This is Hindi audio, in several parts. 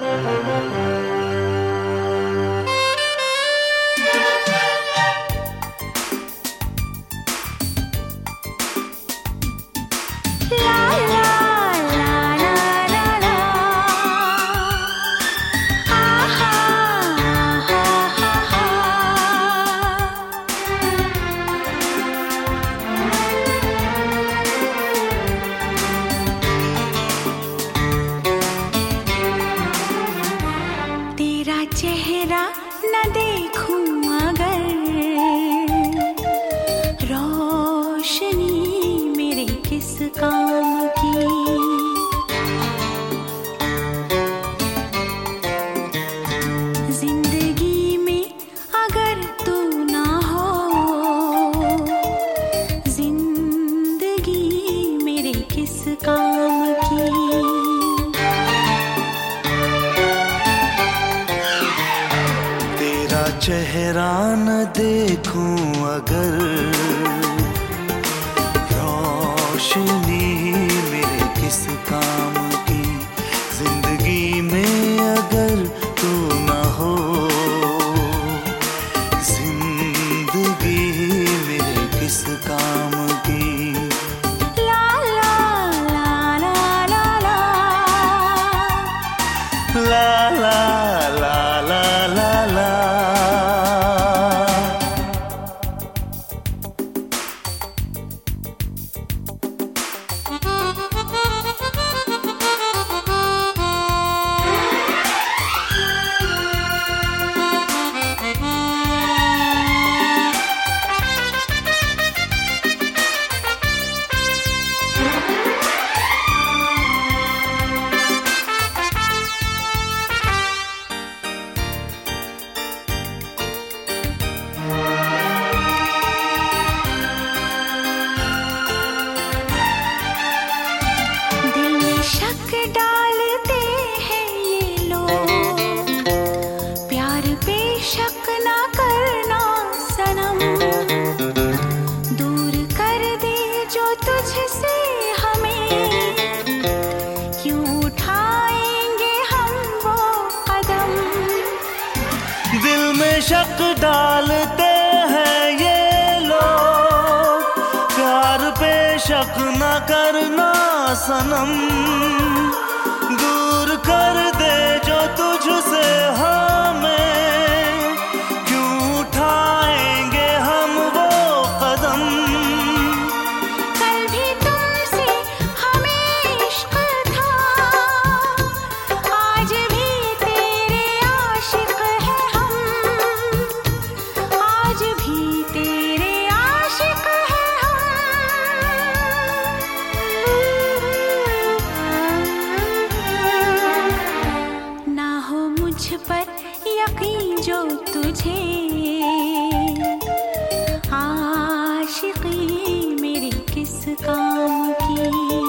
चेहरा न देखूं अगर, रोशनी मेरे किस काम की। जिंदगी में अगर तू ना हो, जिंदगी मेरे किस काम की। चेहरा न देखूं अगर, रोशनी मेरे किस काम की। जिंदगी में अगर तू न हो, जिंदगी मेरे किस काम की। ला ला ला ला ला ला, ला ला ला ला ला ला। शक डालते हैं ये लोग, प्यार पे शक ना करना सनम। दूर कर दे जो तुझसे हमें, क्यों उठाएंगे हम वो कदम। दिल में शक डालते हैं ये लोग, प्यार पे शक ना करना सनम। दूर कर दे जो तुझसे हमें, क्यों उठाएंगे हम वो कदम। कल भी तुमसे हमें इश्क था, आज भी तेरे आशिक हैं हम, आज भी तेरे आशिक हैं हम। ना हो मुझ पर यकीन जो तुझे, आशिकी मेरी किस काम की।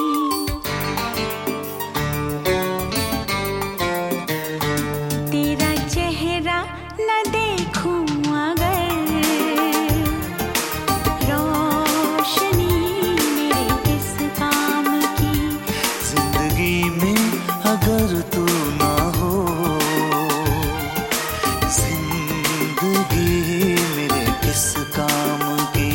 तेरा चेहरा न देखूं अगर, रोशनी मेरे किस काम की। जिंदगी में अगर तू ना हो, जिंदगी मेरे किस काम की।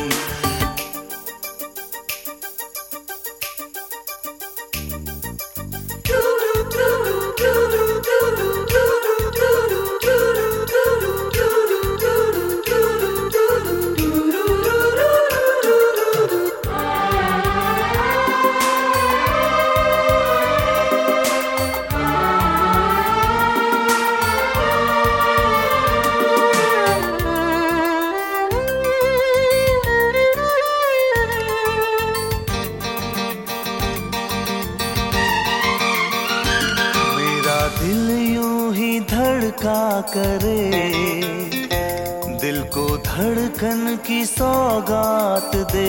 दिल यूं ही धड़का करे, दिल को धड़कन की सौगात दे।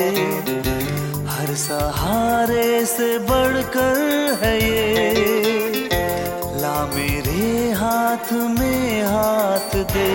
हर सहारे से बढ़कर है ये, ला मेरे हाथ में हाथ दे।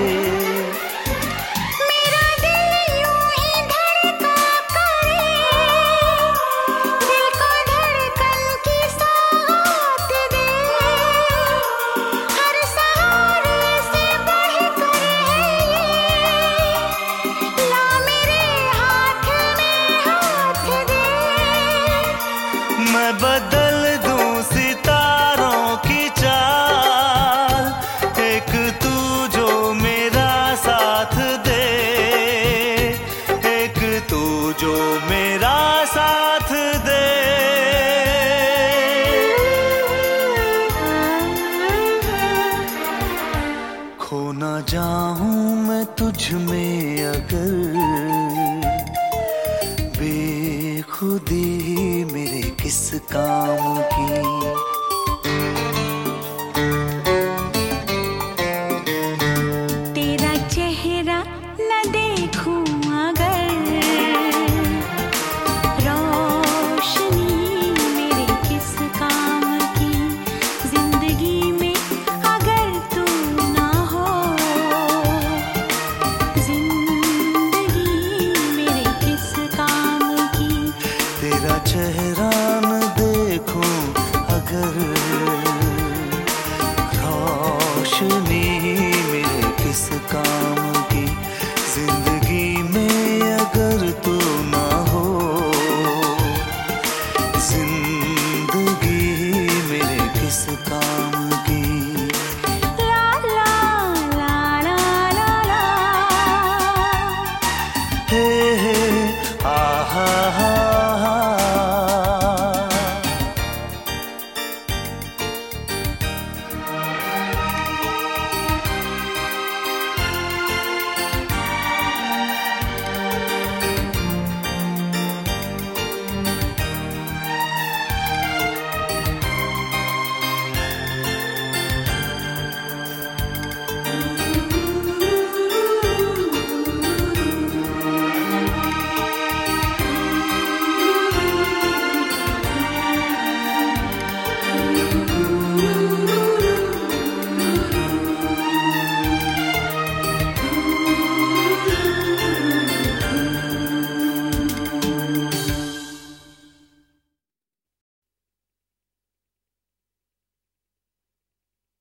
इसका